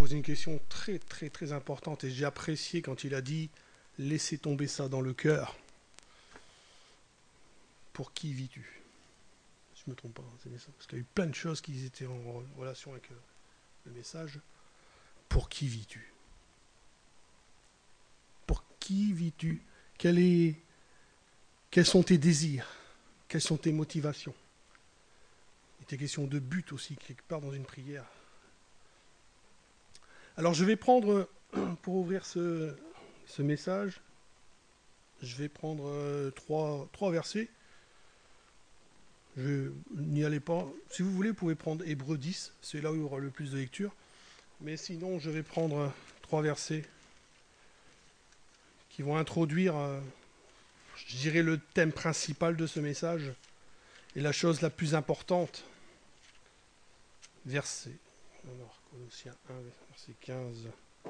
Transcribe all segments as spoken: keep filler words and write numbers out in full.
posé une question très très très importante et j'ai apprécié quand il a dit « Laissez tomber ça dans le cœur ». Pour qui vis-tu? Je ne me trompe pas, hein, c'est ça. Parce qu'il y a eu plein de choses qui étaient en relation avec le message. Pour qui vis-tu? Pour qui vis-tu? Quel est... Quels sont tes désirs? Quelles sont tes motivations? Il était question de but aussi, quelque part dans une prière. Alors je vais prendre, pour ouvrir ce, ce message, je vais prendre euh, trois, trois versets. Je n'y allais pas. Si vous voulez, vous pouvez prendre Hébreux dix, c'est là où il y aura le plus de lecture. Mais sinon, je vais prendre euh, trois versets qui vont introduire, euh, je dirais, le thème principal de ce message et la chose la plus importante. Verset, alors, Colossiens un, verset quinze.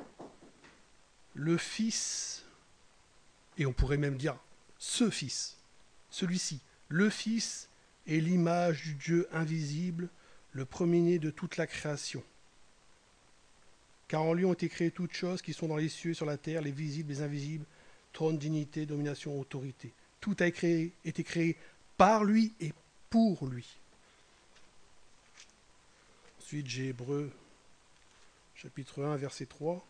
Le Fils, et on pourrait même dire ce Fils, celui-ci, le Fils est l'image du Dieu invisible, le premier-né de toute la création. Car en lui ont été créées toutes choses qui sont dans les cieux et sur la terre, les visibles, les invisibles, trône, dignité, domination, autorité. Tout a été créé, été créé par lui et pour lui. Ensuite, j'ai Hébreux, chapitre un, verset trois.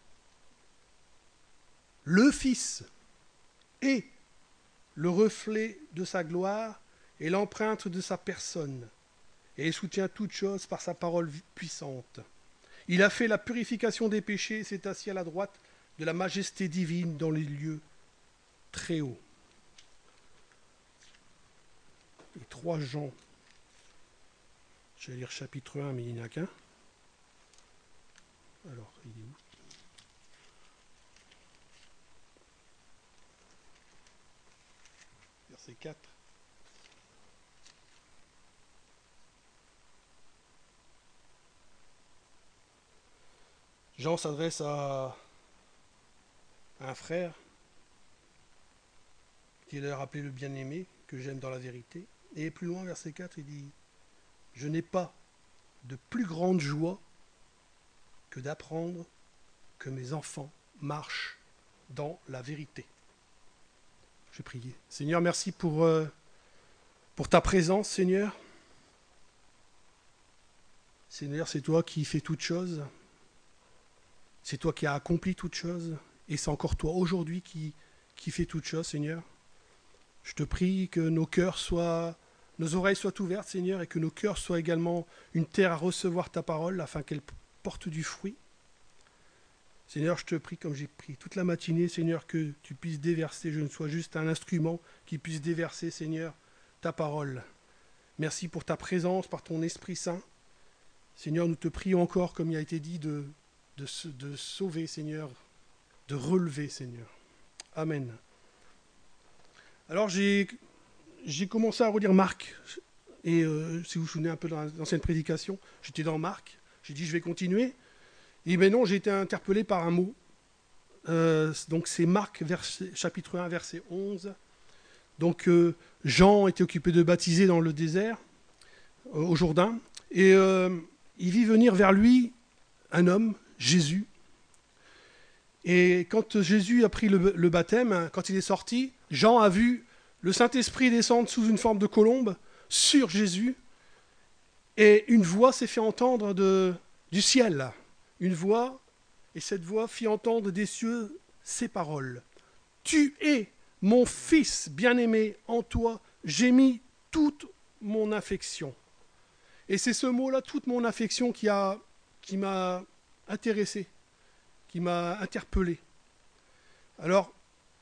Le Fils est le reflet de sa gloire et l'empreinte de sa personne, et il soutient toutes choses par sa parole puissante. Il a fait la purification des péchés et s'est assis à la droite de la majesté divine dans les lieux très hauts. Et trois Jean, je vais lire chapitre un, mais il n'y en a qu'un. Alors, il est où? Verset quatre. Jean s'adresse à un frère qui est leur appelé le bien-aimé, que j'aime dans la vérité. Et plus loin, verset quatre, il dit « Je n'ai pas de plus grande joie que d'apprendre que mes enfants marchent dans la vérité. » Je vais prier. Seigneur, merci pour, euh, pour ta présence, Seigneur. Seigneur, c'est toi qui fais toutes choses. C'est toi qui as accompli toutes choses. Et c'est encore toi aujourd'hui qui, qui fais toutes choses, Seigneur. Je te prie que nos cœurs soient, nos oreilles soient ouvertes, Seigneur, et que nos cœurs soient également une terre à recevoir ta parole, afin qu'elle porte du fruit. Seigneur, je te prie, comme j'ai prié toute la matinée, Seigneur, que tu puisses déverser, je ne sois juste un instrument qui puisse déverser, Seigneur, ta parole. Merci pour ta présence, par ton Esprit Saint. Seigneur, nous te prions encore, comme il a été dit, de, de, de sauver, Seigneur, de relever, Seigneur. Amen. Alors, j'ai, j'ai commencé à relire Marc. Et euh, si vous vous souvenez un peu dans l'ancienne prédication, j'étais dans Marc. J'ai dit, je vais continuer. Et ben non, j'ai été interpellé par un mot. Euh, donc c'est Marc, verset, chapitre un, verset onze. Donc euh, Jean était occupé de baptiser dans le désert, euh, au Jourdain. Et euh, il vit venir vers lui un homme, Jésus. Et quand Jésus a pris le, le baptême, quand il est sorti, Jean a vu le Saint-Esprit descendre sous une forme de colombe sur Jésus. Et une voix s'est fait entendre de, du ciel. Une voix, et cette voix fit entendre des cieux ces paroles. « Tu es mon Fils bien-aimé, en toi j'ai mis toute mon affection. » Et c'est ce mot-là, toute mon affection, qui, a, qui m'a intéressé, qui m'a interpellé. Alors,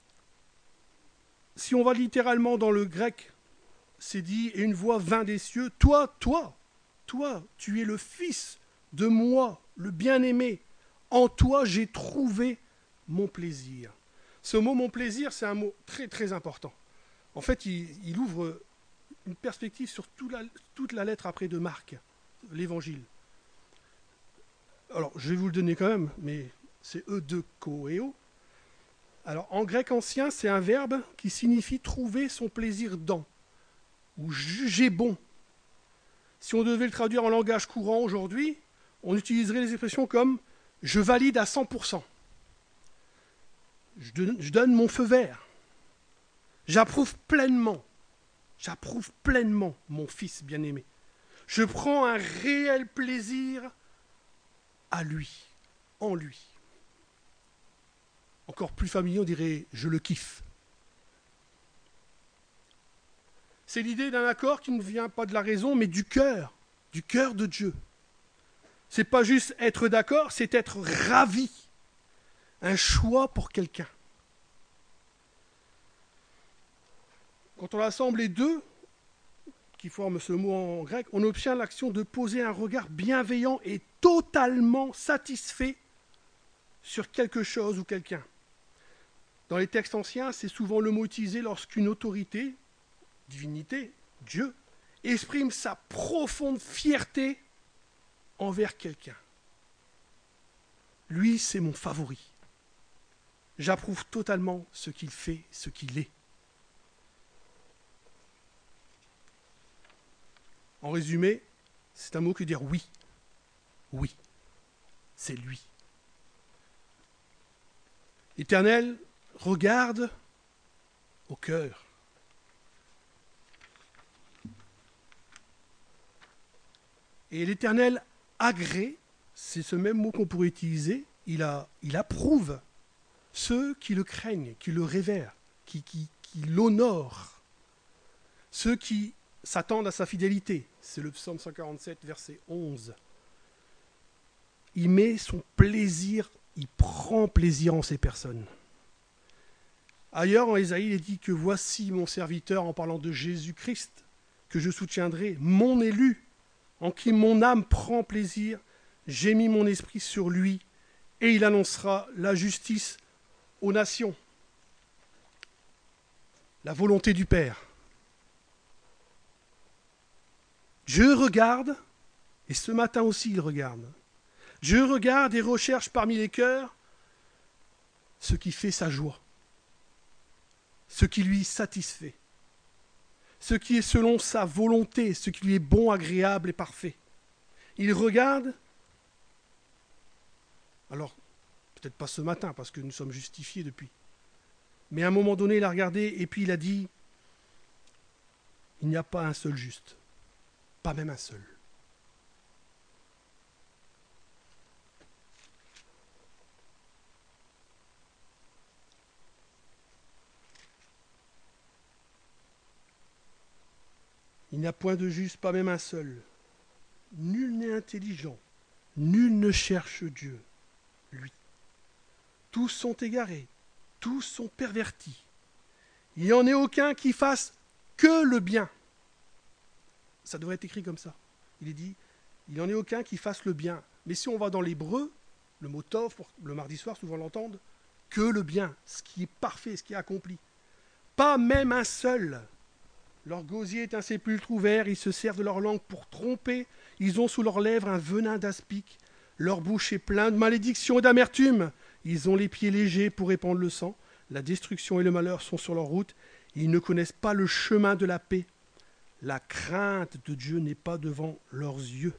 si on va littéralement dans le grec, c'est dit, et une voix vint des cieux, « Toi, toi, toi, tu es le Fils de moi, le bien-aimé, en toi j'ai trouvé mon plaisir. » Ce mot « mon plaisir », c'est un mot très très important. En fait, il, il ouvre une perspective sur toute la, toute la lettre après de Marc, l'évangile. Alors, je vais vous le donner quand même, mais c'est eudekoeo. Alors, en grec ancien, c'est un verbe qui signifie trouver son plaisir dans, ou juger bon. Si on devait le traduire en langage courant aujourd'hui, on utiliserait les expressions comme Je valide à cent pour cent. Je donne, je donne mon feu vert. J'approuve pleinement, j'approuve pleinement mon fils bien-aimé. Je prends un réel plaisir à lui, en lui. Encore plus familier, on dirait « je le kiffe ». C'est l'idée d'un accord qui ne vient pas de la raison, mais du cœur, du cœur de Dieu. C'est pas juste être d'accord, c'est être ravi. Un choix pour quelqu'un. Quand on assemble les deux, qui forment ce mot en grec, on obtient l'action de poser un regard bienveillant et totalement satisfait sur quelque chose ou quelqu'un. Dans les textes anciens, c'est souvent le mot utilisé lorsqu'une autorité, divinité, Dieu, exprime sa profonde fierté envers quelqu'un. Lui, c'est mon favori. J'approuve totalement ce qu'il fait, ce qu'il est. En résumé, c'est un mot que dire oui. Oui, c'est lui. L'Éternel regarde au cœur. Et l'Éternel agrée, c'est ce même mot qu'on pourrait utiliser, il, a, il approuve ceux qui le craignent, qui le révèrent, qui, qui, qui l'honorent, ceux qui s'attendent à sa fidélité. C'est le psaume cent quarante-sept, verset onze. Il met son plaisir, il prend plaisir en ces personnes. Ailleurs, en Ésaïe, il est dit que voici mon serviteur, en parlant de Jésus-Christ, que je soutiendrai, mon élu, en qui mon âme prend plaisir. J'ai mis mon esprit sur lui, et il annoncera la justice aux nations. La volonté du Père. Dieu regarde, et ce matin aussi il regarde. Dieu regarde et recherche parmi les cœurs ce qui fait sa joie, ce qui lui satisfait, ce qui est selon sa volonté, ce qui lui est bon, agréable et parfait. Il regarde, alors peut-être pas ce matin parce que nous sommes justifiés depuis, mais à un moment donné il a regardé et puis il a dit, il n'y a pas un seul juste, pas même un seul. Il n'y a point de juste, pas même un seul. Nul n'est intelligent, nul ne cherche Dieu, lui. Tous sont égarés, tous sont pervertis. Il n'y en ait aucun qui fasse que le bien. Ça devrait être écrit comme ça. Il est dit, il n'y en ait aucun qui fasse le bien. Mais si on va dans l'hébreu, le mot tov, pour le mardi soir, souvent l'entendre, que le bien, ce qui est parfait, ce qui est accompli. Pas même un seul. Leur gosier est un sépulcre ouvert, ils se servent de leur langue pour tromper, ils ont sous leurs lèvres un venin d'aspic, leur bouche est pleine de malédiction et d'amertume, ils ont les pieds légers pour répandre le sang, la destruction et le malheur sont sur leur route, ils ne connaissent pas le chemin de la paix, la crainte de Dieu n'est pas devant leurs yeux.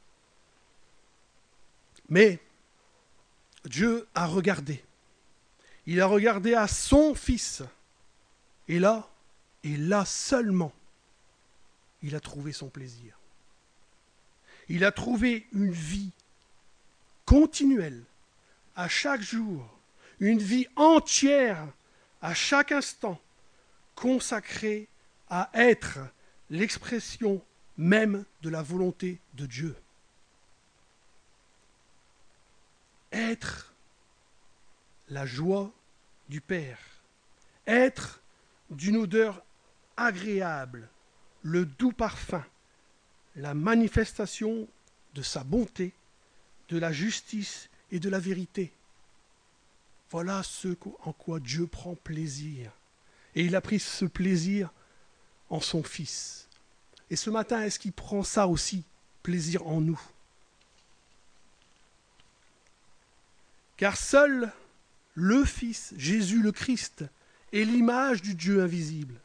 Mais Dieu a regardé, il a regardé à son Fils, et là, Et là seulement, il a trouvé son plaisir. Il a trouvé une vie continuelle, à chaque jour, une vie entière, à chaque instant, consacrée à être l'expression même de la volonté de Dieu. Être la joie du Père. Être d'une odeur agréable, le doux parfum, la manifestation de sa bonté, de la justice et de la vérité. Voilà ce en quoi Dieu prend plaisir. Et il a pris ce plaisir en son Fils. Et ce matin, est-ce qu'il prend ça aussi, plaisir en nous? Car seul le Fils, Jésus le Christ, est l'image du Dieu invisible.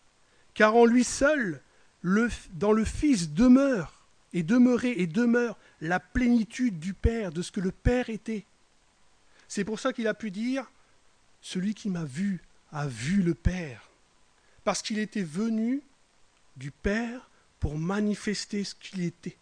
Car en lui seul, le, dans le Fils demeure, et demeurait et demeure la plénitude du Père, de ce que le Père était. C'est pour ça qu'il a pu dire « Celui qui m'a vu a vu le Père ». Parce qu'il était venu du Père pour manifester ce qu'il était.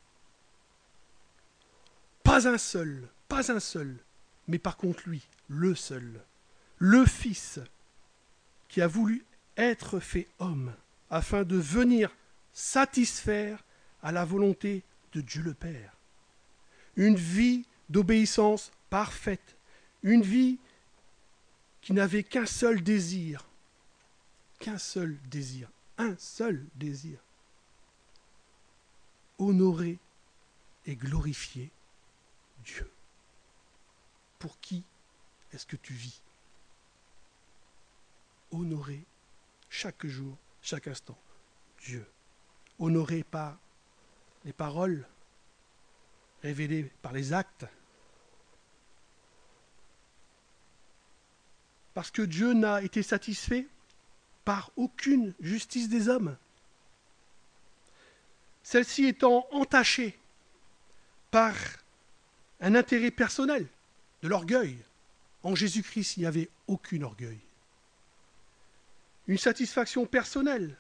Pas un seul, pas un seul, mais par contre lui, le seul, le Fils, qui a voulu être fait homme, afin de venir satisfaire à la volonté de Dieu le Père. Une vie d'obéissance parfaite, une vie qui n'avait qu'un seul désir, qu'un seul désir, un seul désir, honorer et glorifier Dieu. Pour qui est-ce que tu vis? Honorer chaque jour, chaque instant, Dieu. Honorer par les paroles, révélées par les actes. Parce que Dieu n'a été satisfait par aucune justice des hommes. Celle-ci étant entachée par un intérêt personnel, de l'orgueil. En Jésus-Christ, il n'y avait aucun orgueil. Une satisfaction personnelle.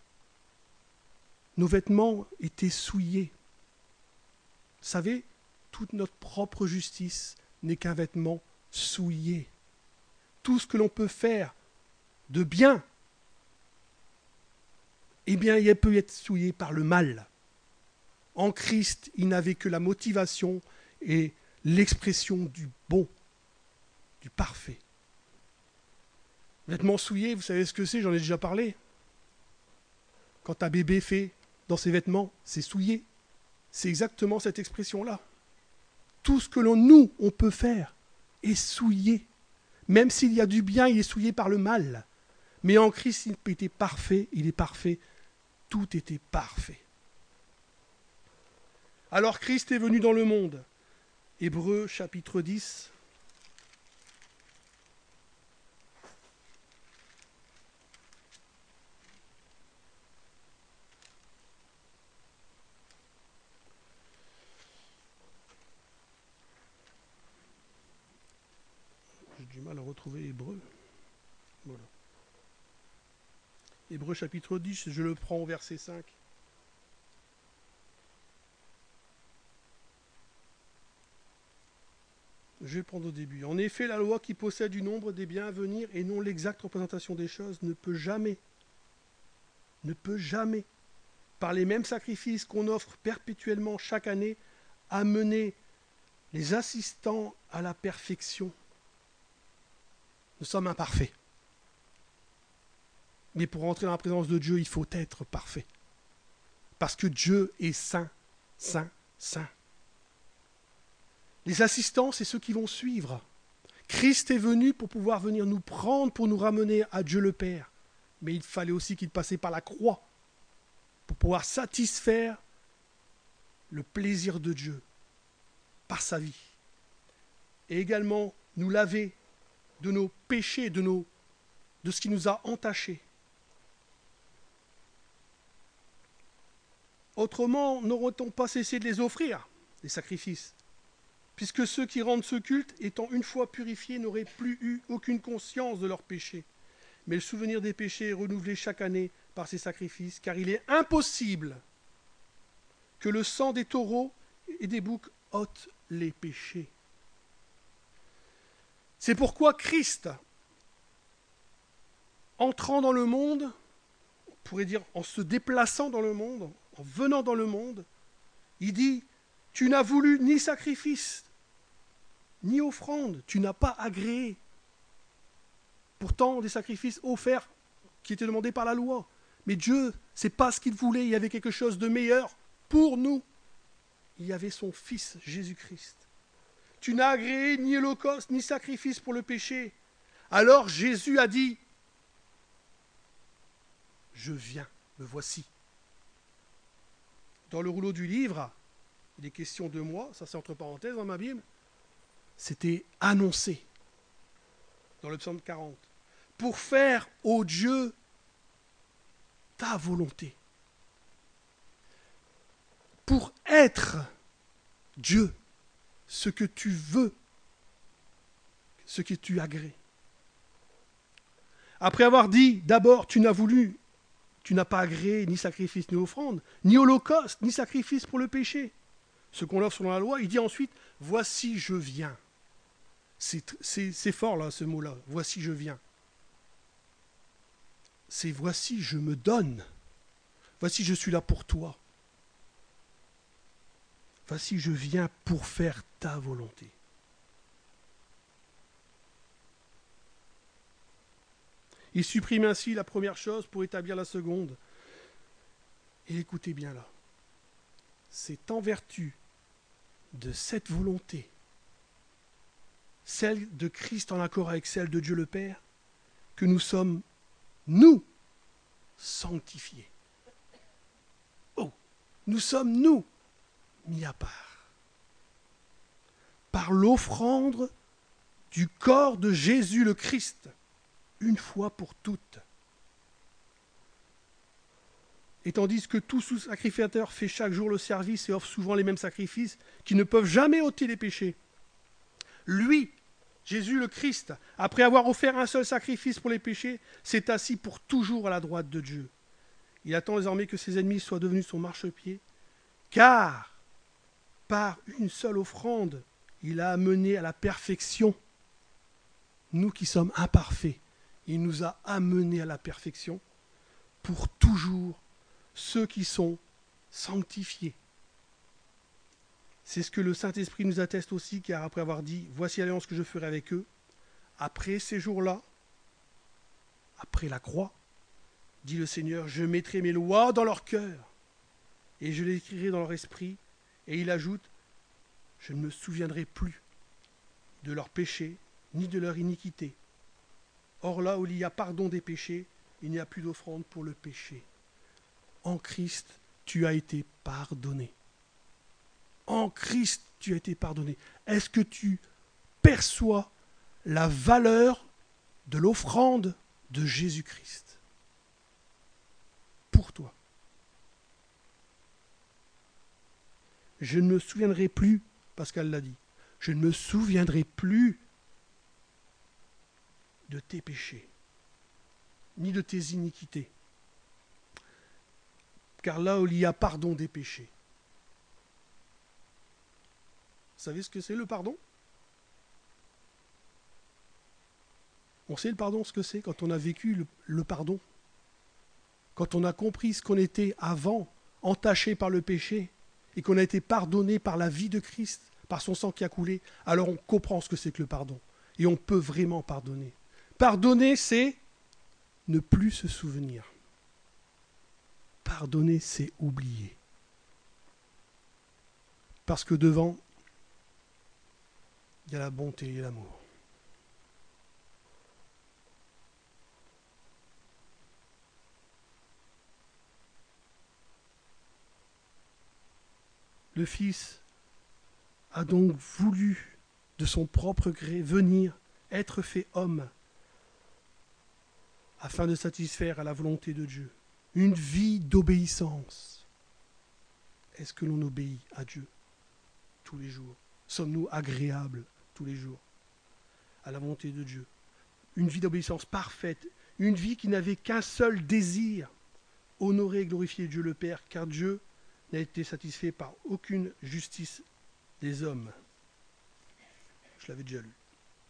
Nos vêtements étaient souillés. Vous savez, toute notre propre justice n'est qu'un vêtement souillé. Tout ce que l'on peut faire de bien, eh bien, il peut être souillé par le mal. En Christ, il n'avait que la motivation et l'expression du bon, du parfait. Vêtements souillés, vous savez ce que c'est, j'en ai déjà parlé. Quand un bébé fait dans ses vêtements, c'est souillé. C'est exactement cette expression-là. Tout ce que l'on, nous, on peut faire est souillé. Même s'il y a du bien, il est souillé par le mal. Mais en Christ, il était parfait, il est parfait. Tout était parfait. Alors Christ est venu dans le monde. Hébreux chapitre dix. J'ai du mal à retrouver Hébreux. Voilà. Hébreux chapitre dix, je le prends au verset cinq. Je vais prendre au début. En effet, la loi qui possède du nombre des biens à venir et non l'exacte représentation des choses ne peut jamais, ne peut jamais, par les mêmes sacrifices qu'on offre perpétuellement chaque année, amener les assistants à la perfection. Nous sommes imparfaits. Mais pour entrer dans la présence de Dieu, il faut être parfait. Parce que Dieu est saint, saint, saint. Les assistants, c'est ceux qui vont suivre. Christ est venu pour pouvoir venir nous prendre, pour nous ramener à Dieu le Père. Mais il fallait aussi qu'il passait par la croix pour pouvoir satisfaire le plaisir de Dieu par sa vie. Et également nous laver de nos péchés, de, nos, de ce qui nous a entachés. Autrement, n'aurait-on pas cessé de les offrir, les sacrifices ? Puisque ceux qui rendent ce culte, étant une fois purifiés, n'auraient plus eu aucune conscience de leurs péchés. Mais le souvenir des péchés est renouvelé chaque année par ces sacrifices, car il est impossible que le sang des taureaux et des boucs ôte les péchés. C'est pourquoi Christ, entrant dans le monde, on pourrait dire en se déplaçant dans le monde, en venant dans le monde, il dit « Tu n'as voulu ni sacrifice, ni offrande, tu n'as pas agréé. » Pourtant, des sacrifices offerts qui étaient demandés par la loi. Mais Dieu, ce n'est pas ce qu'il voulait, il y avait quelque chose de meilleur pour nous. Il y avait son Fils, Jésus-Christ. Tu n'as agréé ni holocauste, ni sacrifice pour le péché. Alors Jésus a dit, « Je viens, me voici. » Dans le rouleau du livre, il est question de moi, ça c'est entre parenthèses dans ma Bible, c'était annoncé dans le psaume quarante. Pour faire, ô Dieu, ta volonté. Pour être Dieu, ce que tu veux, ce que tu agrées. Après avoir dit, d'abord, tu n'as voulu, tu n'as pas agréé ni sacrifice ni offrande, ni holocauste, ni sacrifice pour le péché. Ce qu'on offre selon la loi, il dit ensuite, voici je viens. C'est, c'est, c'est fort là, ce mot-là, voici je viens. C'est voici je me donne. Voici je suis là pour toi. Voici je viens pour faire ta volonté. Il supprime ainsi la première chose pour établir la seconde. Et écoutez bien là. C'est en vertu de cette volonté, celle de Christ en accord avec celle de Dieu le Père, que nous sommes, nous, sanctifiés. Oh, nous sommes, nous, mis à part. Par l'offrande du corps de Jésus le Christ, une fois pour toutes. Et tandis que tout sacrificateur fait chaque jour le service et offre souvent les mêmes sacrifices qui ne peuvent jamais ôter les péchés, lui, Jésus le Christ, après avoir offert un seul sacrifice pour les péchés, s'est assis pour toujours à la droite de Dieu. Il attend désormais que ses ennemis soient devenus son marchepied, car par une seule offrande, il a amené à la perfection, nous qui sommes imparfaits, il nous a amenés à la perfection pour toujours ceux qui sont sanctifiés. C'est ce que le Saint-Esprit nous atteste aussi, car après avoir dit « Voici l'alliance que je ferai avec eux », après ces jours-là, après la croix, dit le Seigneur « Je mettrai mes lois dans leur cœur et je les écrirai dans leur esprit. » Et il ajoute « Je ne me souviendrai plus de leurs péchés ni de leur iniquité. » Or là où il y a pardon des péchés, il n'y a plus d'offrande pour le péché. En Christ, tu as été pardonné. En Christ, tu as été pardonné. Est-ce que tu perçois la valeur de l'offrande de Jésus-Christ pour toi? Je ne me souviendrai plus, Pascal l'a dit, je ne me souviendrai plus de tes péchés, ni de tes iniquités. Car là où il y a pardon des péchés. Vous savez ce que c'est le pardon? On sait le pardon, ce que c'est quand on a vécu le, le pardon. Quand on a compris ce qu'on était avant, entaché par le péché, et qu'on a été pardonné par la vie de Christ, par son sang qui a coulé, alors on comprend ce que c'est que le pardon. Et on peut vraiment pardonner. Pardonner, c'est ne plus se souvenir. Pardonner, c'est oublier. Parce que devant, il y a la bonté et l'amour. Le Fils a donc voulu, de son propre gré, venir, être fait homme, afin de satisfaire à la volonté de Dieu. Une vie d'obéissance. Est-ce que l'on obéit à Dieu tous les jours? Sommes-nous agréables tous les jours à la volonté de Dieu? Une vie d'obéissance parfaite, une vie qui n'avait qu'un seul désir, honorer et glorifier Dieu le Père, car Dieu n'a été satisfait par aucune justice des hommes. Je l'avais déjà lu.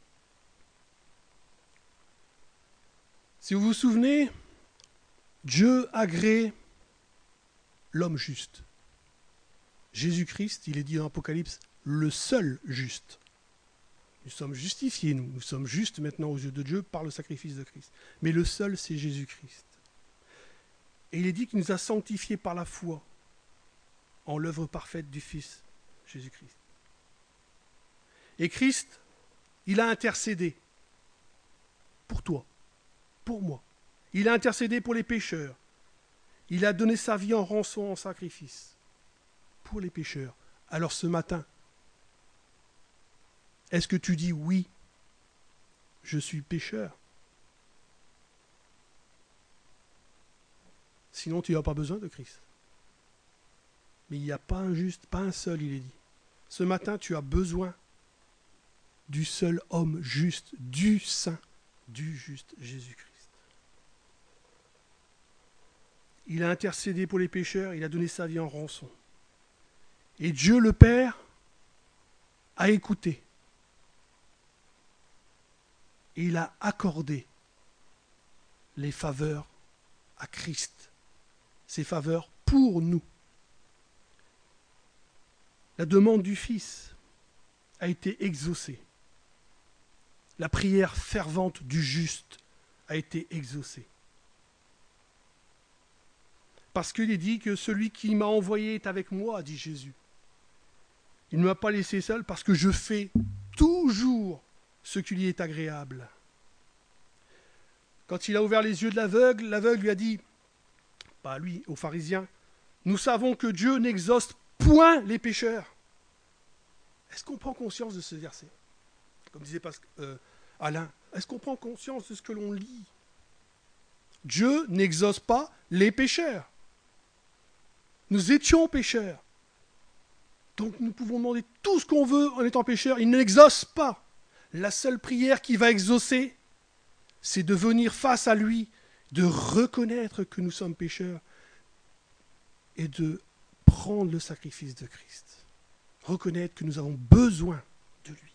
Si vous vous souvenez, Dieu agrée l'homme juste. Jésus-Christ, il est dit dans l'Apocalypse, le seul juste. Nous sommes justifiés, nous. Nous sommes justes maintenant aux yeux de Dieu par le sacrifice de Christ. Mais le seul, c'est Jésus-Christ. Et il est dit qu'il nous a sanctifiés par la foi en l'œuvre parfaite du Fils, Jésus-Christ. Et Christ, il a intercédé pour toi, pour moi. Il a intercédé pour les pécheurs. Il a donné sa vie en rançon, en sacrifice pour les pécheurs. Alors ce matin, est-ce que tu dis oui, je suis pécheur? Sinon, tu n'as pas besoin de Christ. Mais il n'y a pas un juste, pas un seul, il est dit. Ce matin, tu as besoin du seul homme juste, du saint, du juste Jésus-Christ. Il a intercédé pour les pécheurs, il a donné sa vie en rançon. Et Dieu le Père a écouté. Et il a accordé les faveurs à Christ. Ces faveurs pour nous. La demande du Fils a été exaucée. La prière fervente du juste a été exaucée. Parce qu'il est dit que celui qui m'a envoyé est avec moi, dit Jésus. Il ne m'a pas laissé seul parce que je fais toujours ce qui lui est agréable. Quand il a ouvert les yeux de l'aveugle, l'aveugle lui a dit, pas lui, aux pharisiens, nous savons que Dieu n'exauce point les pécheurs. Est-ce qu'on prend conscience de ce verset? Comme disait Pascal, euh, Alain, est-ce qu'on prend conscience de ce que l'on lit? Dieu n'exauce pas les pécheurs. Nous étions pécheurs. Donc nous pouvons demander tout ce qu'on veut en étant pécheurs. Il n'exauce pas. La seule prière qui va exaucer, c'est de venir face à lui, de reconnaître que nous sommes pécheurs et de prendre le sacrifice de Christ. Reconnaître que nous avons besoin de lui.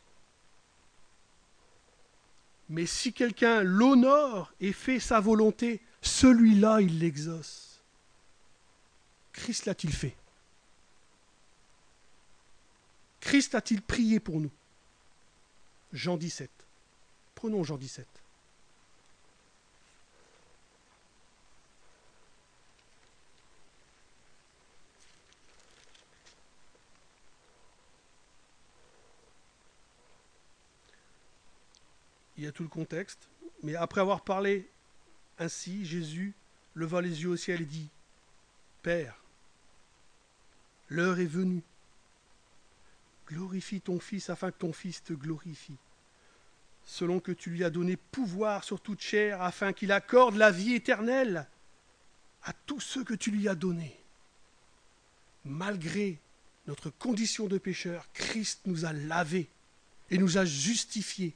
Mais si quelqu'un l'honore et fait sa volonté, celui-là, il l'exauce. Christ l'a-t-il fait? Christ a-t-il prié pour nous? Jean dix-sept. Prenons Jean dix-sept. Il y a tout le contexte, mais après avoir parlé ainsi, Jésus leva les yeux au ciel et dit, « Père, l'heure est venue. Glorifie ton Fils afin que ton Fils te glorifie, selon que tu lui as donné pouvoir sur toute chair, afin qu'il accorde la vie éternelle à tous ceux que tu lui as donnés. » Malgré notre condition de pécheur, Christ nous a lavés et nous a justifiés.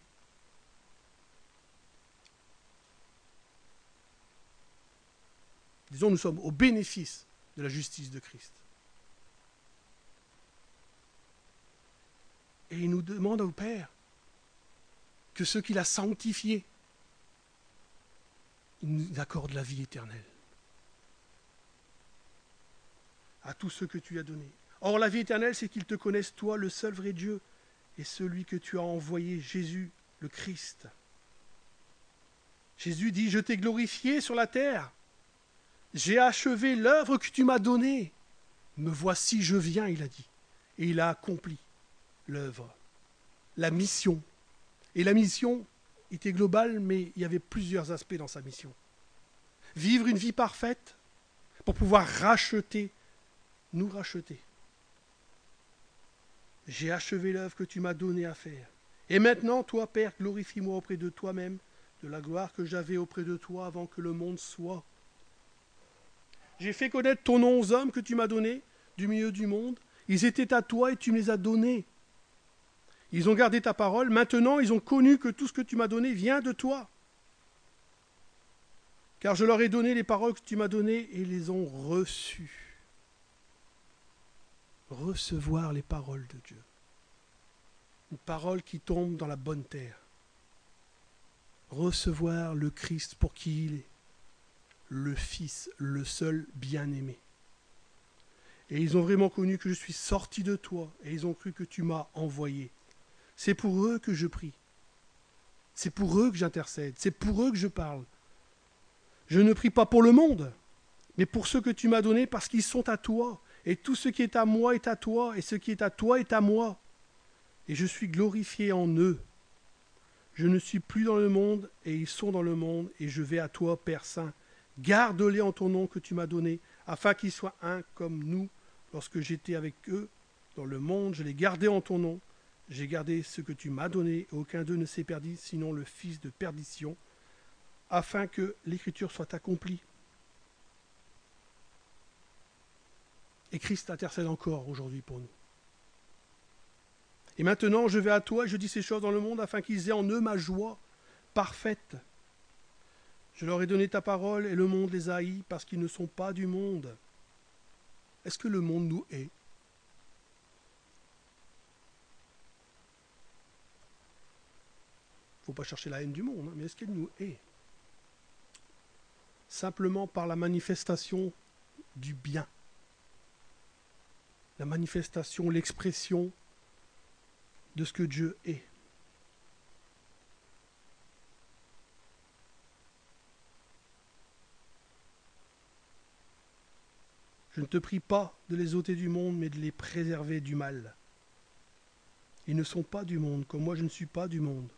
Disons, nous sommes au bénéfice de la justice de Christ. Et il nous demande au Père que ceux qu'il a sanctifiés, il nous accorde la vie éternelle. À tous ceux que tu lui as donnés. Or, la vie éternelle, c'est qu'ils te connaissent, toi, le seul vrai Dieu, et celui que tu as envoyé, Jésus, le Christ. Jésus dit, je t'ai glorifié sur la terre. J'ai achevé l'œuvre que tu m'as donnée. Me voici, je viens, il a dit. Et il a accompli l'œuvre, la mission. Et la mission était globale, mais il y avait plusieurs aspects dans sa mission. Vivre une vie parfaite pour pouvoir racheter, nous racheter. J'ai achevé l'œuvre que tu m'as donnée à faire. Et maintenant, toi, Père, glorifie-moi auprès de toi-même, de la gloire que j'avais auprès de toi avant que le monde soit. J'ai fait connaître ton nom aux hommes que tu m'as donnés du milieu du monde. Ils étaient à toi et tu me les as donnés. Ils ont gardé ta parole. Maintenant, ils ont connu que tout ce que tu m'as donné vient de toi. Car je leur ai donné les paroles que tu m'as données et ils les ont reçues. Recevoir les paroles de Dieu. Une parole qui tombe dans la bonne terre. Recevoir le Christ pour qui il est. Le Fils, le seul bien-aimé. Et ils ont vraiment connu que je suis sorti de toi, et ils ont cru que tu m'as envoyé. C'est pour eux que je prie. C'est pour eux que j'intercède. C'est pour eux que je parle. Je ne prie pas pour le monde, mais pour ceux que tu m'as donnés, parce qu'ils sont à toi. Et tout ce qui est à moi est à toi, et ce qui est à toi est à moi. Et je suis glorifié en eux. Je ne suis plus dans le monde, et ils sont dans le monde, et je vais à toi, Père Saint. Garde-les en ton nom que tu m'as donné, afin qu'ils soient un comme nous. Lorsque j'étais avec eux dans le monde, je les gardais en ton nom. J'ai gardé ce que tu m'as donné, et aucun d'eux ne s'est perdu, sinon le fils de perdition, afin que l'écriture soit accomplie. Et Christ intercède encore aujourd'hui pour nous. Et maintenant, je vais à toi et je dis ces choses dans le monde afin qu'ils aient en eux ma joie parfaite. Je leur ai donné ta parole et le monde les a haïs parce qu'ils ne sont pas du monde. Est-ce que le monde nous hait? Il ne faut pas chercher la haine du monde, hein, mais est-ce qu'elle nous hait? Simplement par la manifestation du bien. La manifestation, l'expression de ce que Dieu est. Je ne te prie pas de les ôter du monde, mais de les préserver du mal. Ils ne sont pas du monde, comme moi je ne suis pas du monde.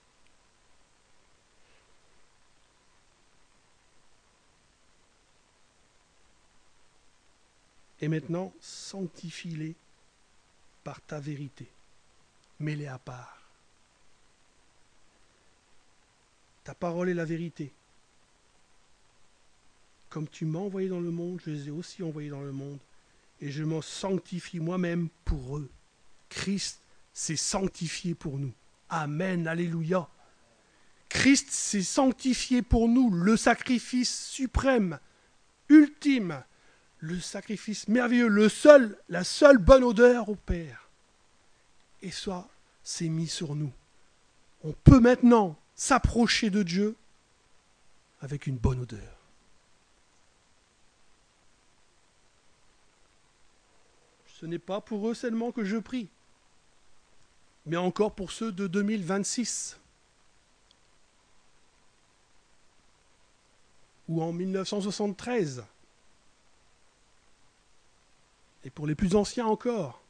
Et maintenant, sanctifie-les par ta vérité. Mets-les à part. Ta parole est la vérité. Comme tu m'as envoyé dans le monde, je les ai aussi envoyés dans le monde. Et je m'en sanctifie moi-même pour eux. Christ s'est sanctifié pour nous. Amen, alléluia. Christ s'est sanctifié pour nous, le sacrifice suprême, ultime, le sacrifice merveilleux, le seul, la seule bonne odeur au Père. Et ça, c'est mis sur nous. On peut maintenant s'approcher de Dieu avec une bonne odeur. Ce n'est pas pour eux seulement que je prie, mais encore pour ceux de deux mille vingt-six ou en mille neuf cent soixante-treize. Et pour les plus anciens encore,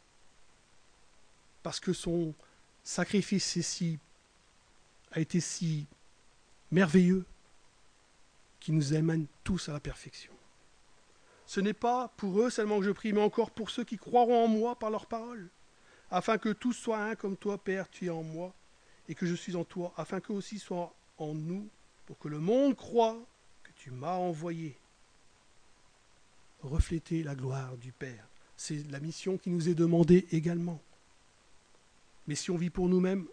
parce que son sacrifice est si, a été si merveilleux qu'il nous amène tous à la perfection. Ce n'est pas pour eux seulement que je prie, mais encore pour ceux qui croiront en moi par leur parole, afin que tous soient un comme toi, Père, tu es en moi, et que je suis en toi, afin qu'eux aussi soient en nous, pour que le monde croie que tu m'as envoyé. Refléter la gloire du Père. C'est la mission qui nous est demandée également. Mais si on vit pour nous-mêmes,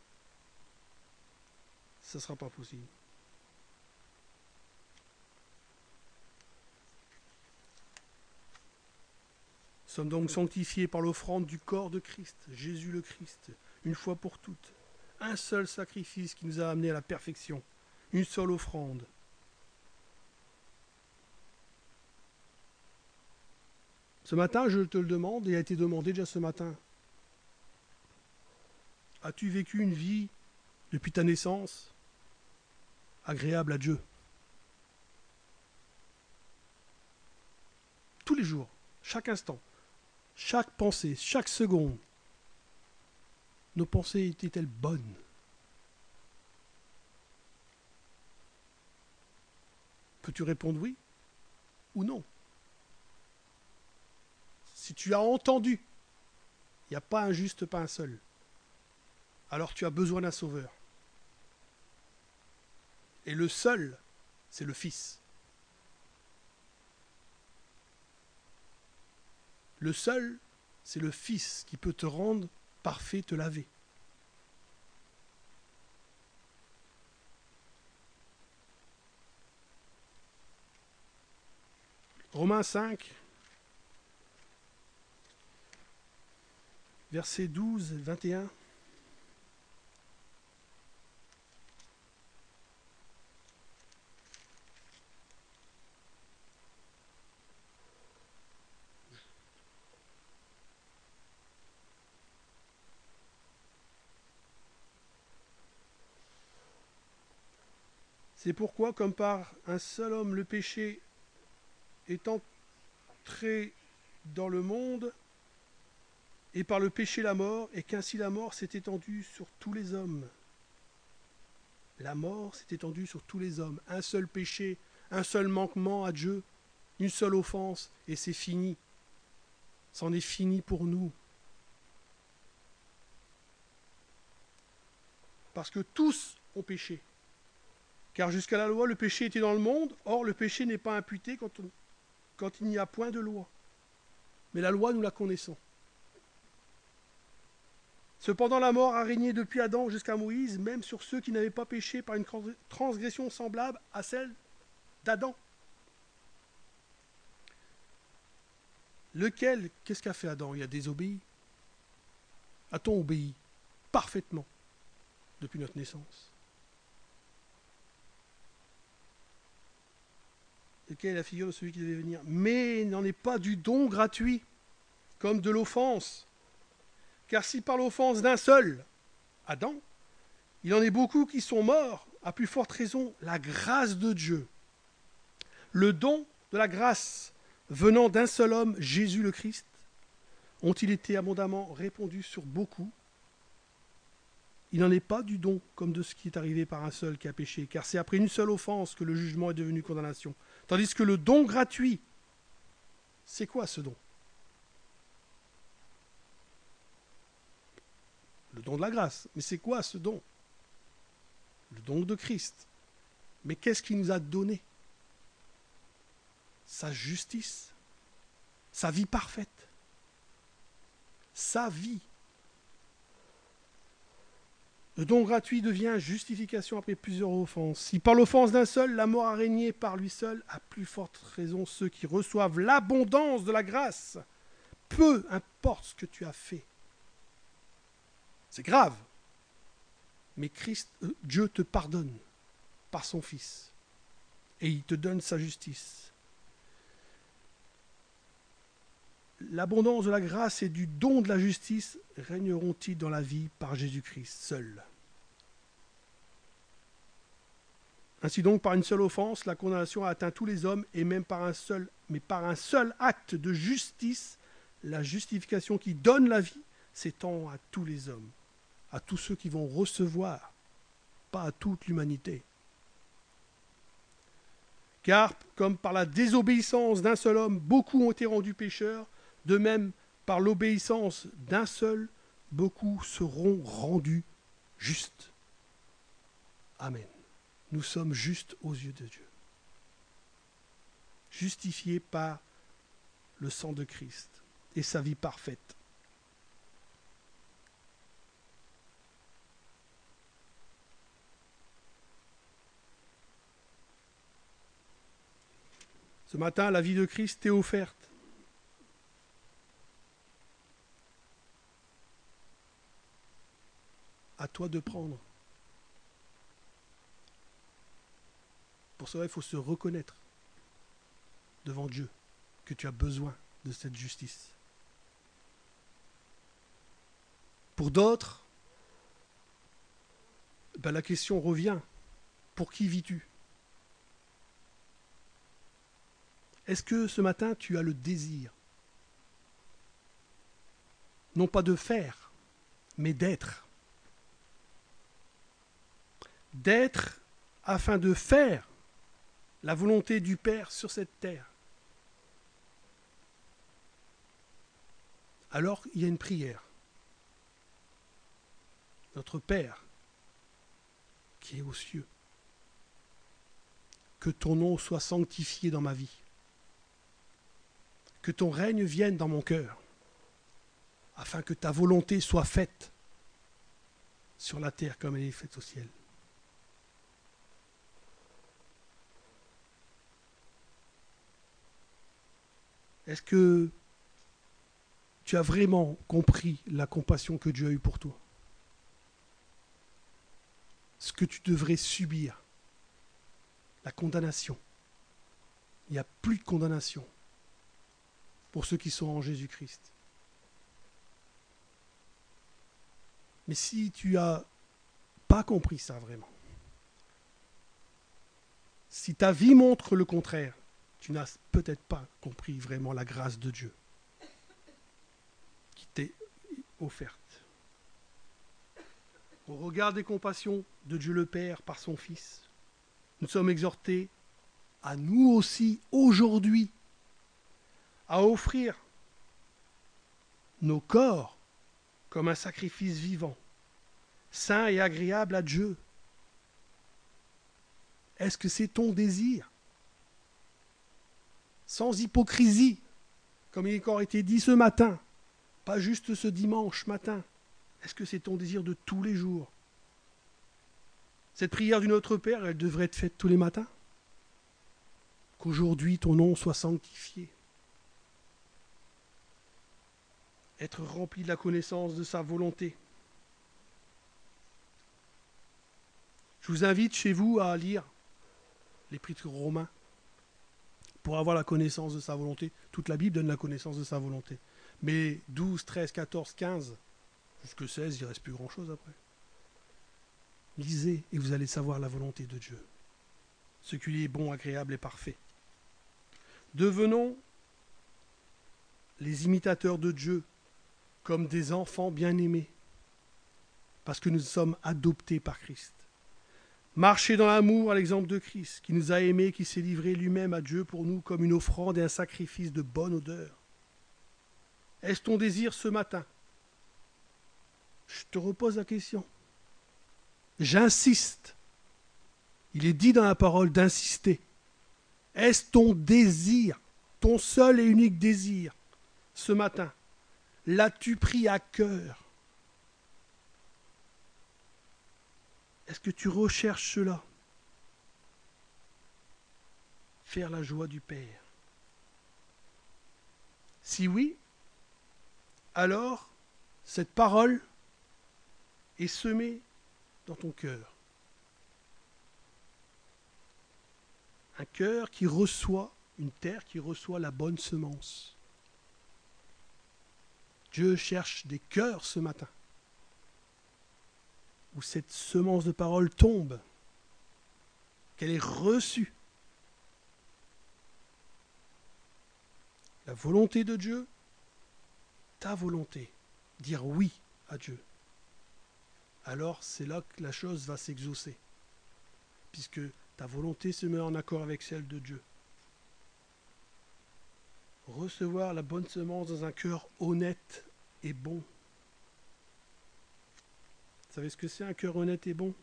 ça ne sera pas possible. Nous sommes donc sanctifiés par l'offrande du corps de Christ, Jésus le Christ, une fois pour toutes. Un seul sacrifice qui nous a amenés à la perfection, une seule offrande. Ce matin, je te le demande, et a été demandé déjà ce matin. As-tu vécu une vie, depuis ta naissance, agréable à Dieu? Tous les jours, chaque instant, chaque pensée, chaque seconde, nos pensées étaient-elles bonnes? Peux-tu répondre oui ou non? Si tu as entendu, il n'y a pas un juste, pas un seul, alors tu as besoin d'un sauveur. Et le seul, c'est le Fils. Le seul, c'est le Fils qui peut te rendre parfait, te laver. Romains cinq, versets douze et vingt et un. C'est pourquoi, comme par un seul homme, le péché est entré dans le monde, et par le péché la mort, et qu'ainsi la mort s'est étendue sur tous les hommes. La mort s'est étendue sur tous les hommes. Un seul péché, un seul manquement à Dieu, une seule offense, et c'est fini. C'en est fini pour nous. Parce que tous ont péché. Car jusqu'à la loi, le péché était dans le monde. Or, le péché n'est pas imputé quand, on, quand il n'y a point de loi. Mais la loi, nous la connaissons. Cependant, la mort a régné depuis Adam jusqu'à Moïse, même sur ceux qui n'avaient pas péché par une transgression semblable à celle d'Adam. Lequel, qu'est-ce qu'a fait Adam? Il a désobéi. A-t-on obéi parfaitement depuis notre naissance? Lequel est la figure de celui qui devait venir? Mais il n'en est pas du don gratuit, comme de l'offense. Car si par l'offense d'un seul, Adam, il en est beaucoup qui sont morts, à plus forte raison, la grâce de Dieu, le don de la grâce venant d'un seul homme, Jésus le Christ, ont-ils été abondamment répandus sur beaucoup? Il n'en est pas du don comme de ce qui est arrivé par un seul qui a péché, car c'est après une seule offense que le jugement est devenu condamnation. Tandis que le don gratuit, c'est quoi ce don? Le don de la grâce. Mais c'est quoi ce don? Le don de Christ. Mais qu'est-ce qu'il nous a donné? Sa justice, sa vie parfaite, sa vie. Le don gratuit devient justification après plusieurs offenses. Si par l'offense d'un seul, la mort a régné par lui seul, à plus forte raison ceux qui reçoivent l'abondance de la grâce. Peu importe ce que tu as fait. C'est grave. Mais Christ, euh, Dieu te pardonne par son Fils. Et il te donne sa justice. L'abondance de la grâce et du don de la justice régneront-ils dans la vie par Jésus-Christ seul. Ainsi donc, par une seule offense, la condamnation a atteint tous les hommes, et même par un seul, mais par un seul acte de justice, la justification qui donne la vie s'étend à tous les hommes, à tous ceux qui vont recevoir, pas à toute l'humanité. Car, comme par la désobéissance d'un seul homme, beaucoup ont été rendus pécheurs, de même, par l'obéissance d'un seul, beaucoup seront rendus justes. Amen. Nous sommes justes aux yeux de Dieu. Justifiés par le sang de Christ et sa vie parfaite. Ce matin, la vie de Christ t'est offerte. À toi de prendre. Pour cela, il faut se reconnaître devant Dieu que tu as besoin de cette justice. Pour d'autres, ben la question revient. Pour qui vis-tu? Est-ce que ce matin, tu as le désir, non pas de faire, mais d'être? D'être afin de faire la volonté du Père sur cette terre. Alors, il y a une prière. Notre Père, qui est aux cieux, que ton nom soit sanctifié dans ma vie. Que ton règne vienne dans mon cœur, afin que ta volonté soit faite sur la terre comme elle est faite au ciel. Est-ce que tu as vraiment compris la compassion que Dieu a eue pour toi? Ce que tu devrais subir, la condamnation. Il n'y a plus de condamnation pour ceux qui sont en Jésus-Christ. Mais si tu n'as pas compris ça vraiment, si ta vie montre le contraire, tu n'as peut-être pas compris vraiment la grâce de Dieu qui t'est offerte. Au regard des compassions de Dieu le Père par son Fils, nous sommes exhortés à nous aussi aujourd'hui à offrir nos corps comme un sacrifice vivant, saint et agréable à Dieu. Est-ce que c'est ton désir? Sans hypocrisie, comme il a encore été dit ce matin, pas juste ce dimanche matin, Est-ce que c'est ton désir de tous les jours? Cette prière du Notre Père, elle devrait être faite tous les matins? Qu'aujourd'hui ton nom soit sanctifié. Être rempli de la connaissance de sa volonté. Je vous invite chez vous à lire l'Épître aux Romains pour avoir la connaissance de sa volonté. Toute la Bible donne la connaissance de sa volonté. Mais douze, treize, quatorze, quinze, jusque seize, il ne reste plus grand-chose après. Lisez et vous allez savoir la volonté de Dieu. Ce qui lui est bon, agréable et parfait. Devenons les imitateurs de Dieu comme des enfants bien-aimés, parce que nous sommes adoptés par Christ. Marchez dans l'amour à l'exemple de Christ, qui nous a aimés, qui s'est livré lui-même à Dieu pour nous comme une offrande et un sacrifice de bonne odeur. Est-ce ton désir ce matin? Je te repose la question. J'insiste. Il est dit dans la parole d'insister. Est-ce ton désir, ton seul et unique désir, ce matin? L'as-tu pris à cœur? Est-ce que tu recherches cela? Faire la joie du Père. Si oui, alors cette parole est semée dans ton cœur. Un cœur qui reçoit, une terre qui reçoit la bonne semence. Dieu cherche des cœurs ce matin, où cette semence de parole tombe, qu'elle est reçue. La volonté de Dieu, ta volonté, dire oui à Dieu. Alors c'est là que la chose va s'exaucer, puisque ta volonté se met en accord avec celle de Dieu. Recevoir la bonne semence dans un cœur honnête et bon. Vous savez ce que c'est un cœur honnête et bon?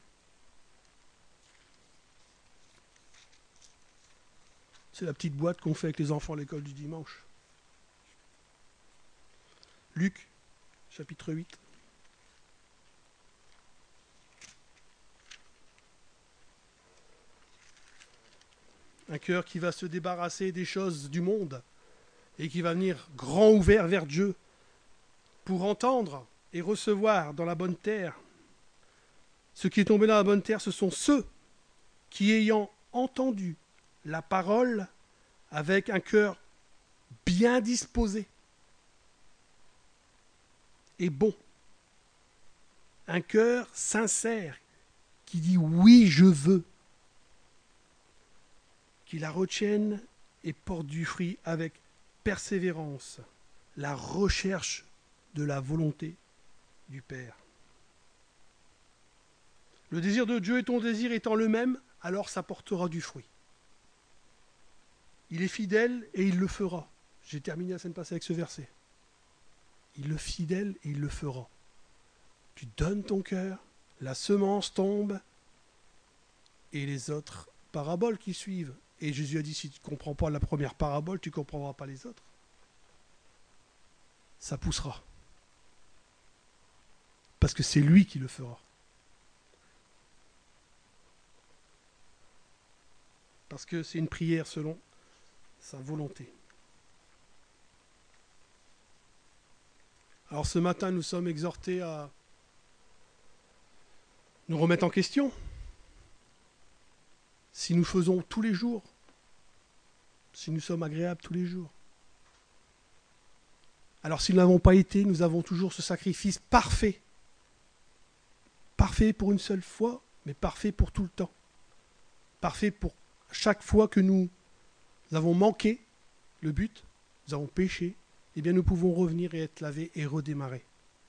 C'est la petite boîte qu'on fait avec les enfants à l'école du dimanche. Luc, chapitre huit. Un cœur qui va se débarrasser des choses du monde et qui va venir grand ouvert vers Dieu pour entendre et recevoir dans la bonne terre. Ce qui est tombé dans la bonne terre, ce sont ceux qui, ayant entendu la parole avec un cœur bien disposé et bon, un cœur sincère qui dit oui, je veux, qui la retiennent et portent du fruit avec persévérance, la recherche de la volonté du Père. Le désir de Dieu et ton désir étant le même, alors ça portera du fruit. Il est fidèle et il le fera. J'ai terminé la semaine passée avec ce verset. Il est fidèle et il le fera. Tu donnes ton cœur, la semence tombe et les autres paraboles qui suivent. Et Jésus a dit, si tu ne comprends pas la première parabole, tu ne comprendras pas les autres. Ça poussera. Parce que c'est lui qui le fera. Parce que c'est une prière selon sa volonté. Alors ce matin, nous sommes exhortés à nous remettre en question. Si nous faisons tous les jours, si nous sommes agréables tous les jours. Alors si nous n'avons pas été, nous avons toujours ce sacrifice parfait. Parfait pour une seule fois, mais parfait pour tout le temps. Parfait pour chaque fois que nous avons manqué le but, nous avons péché, eh bien nous pouvons revenir et être lavés et redémarrer.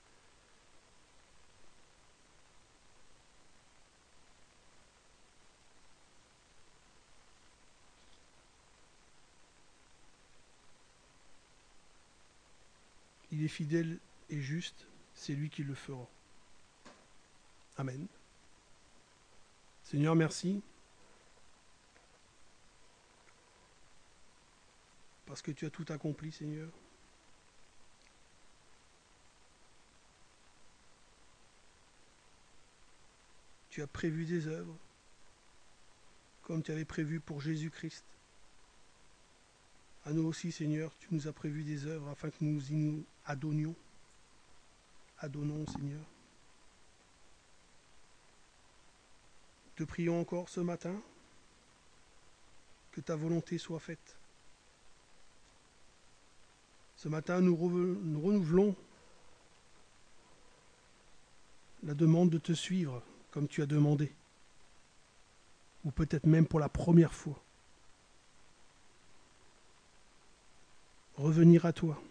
Il est fidèle et juste, c'est lui qui le fera. Amen. Seigneur, merci. Parce que tu as tout accompli, Seigneur. tu as prévu des œuvres, comme tu avais prévu pour Jésus-Christ. À nous aussi, Seigneur, tu nous as prévu des œuvres afin que nous y nous adonnions. Adonnons, Seigneur. Te prions encore ce matin que ta volonté soit faite. Ce matin, nous, re- nous renouvelons la demande de te suivre comme tu as demandé, ou peut-être même pour la première fois. Revenir à toi.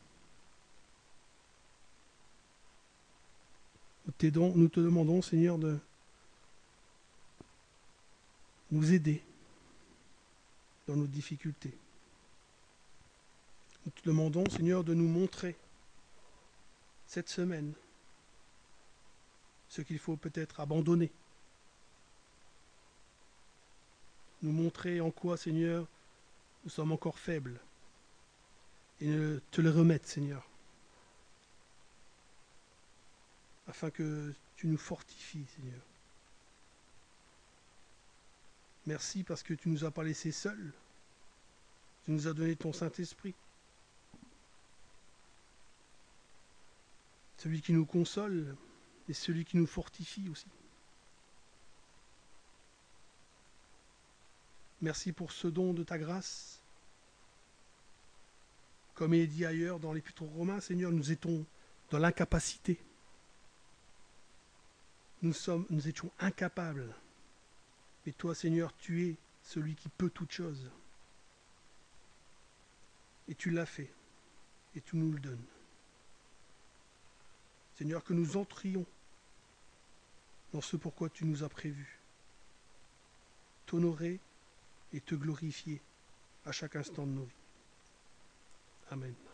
Nous, t'aidons, nous te demandons, Seigneur, de nous aider dans nos difficultés. Nous te demandons, Seigneur, de nous montrer cette semaine ce qu'il faut peut-être abandonner. Nous montrer en quoi, Seigneur, nous sommes encore faibles. Et ne te le remettre, Seigneur, afin que tu nous fortifies, Seigneur. Merci parce que tu ne nous as pas laissés seuls. Tu nous as donné ton Saint-Esprit. Celui qui nous console et celui qui nous fortifie aussi. Merci pour ce don de ta grâce. Comme il est dit ailleurs dans l'Épître aux Romains, Seigneur, nous étions dans l'incapacité. Nous sommes, nous étions incapables. Mais toi, Seigneur, tu es celui qui peut toutes choses. Et tu l'as fait. Et tu nous le donnes. Seigneur, que nous entrions dans ce pourquoi tu nous as prévus. T'honorer et te glorifier à chaque instant de nos vies. Amen.